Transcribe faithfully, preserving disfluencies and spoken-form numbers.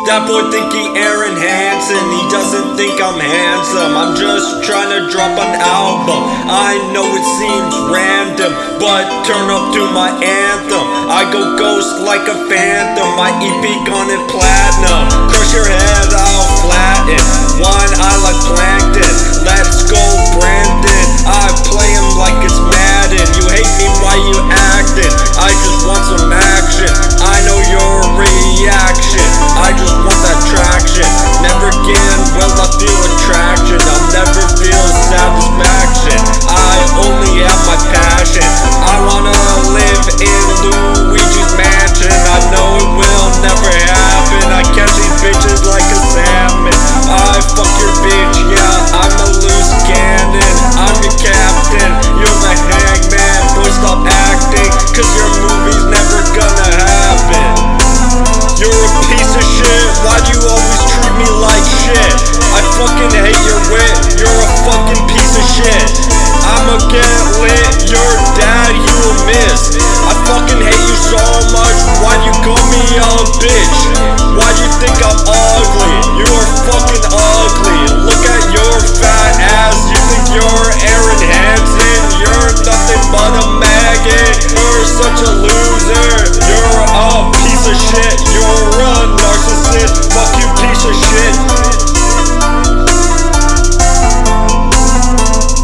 That boy think he Aaron Hansen, he doesn't think I'm handsome. I'm just trying to drop an album. I know it seems random, but turn up to my anthem. I go ghost like a phantom, my E P gone in platinum. Crush your head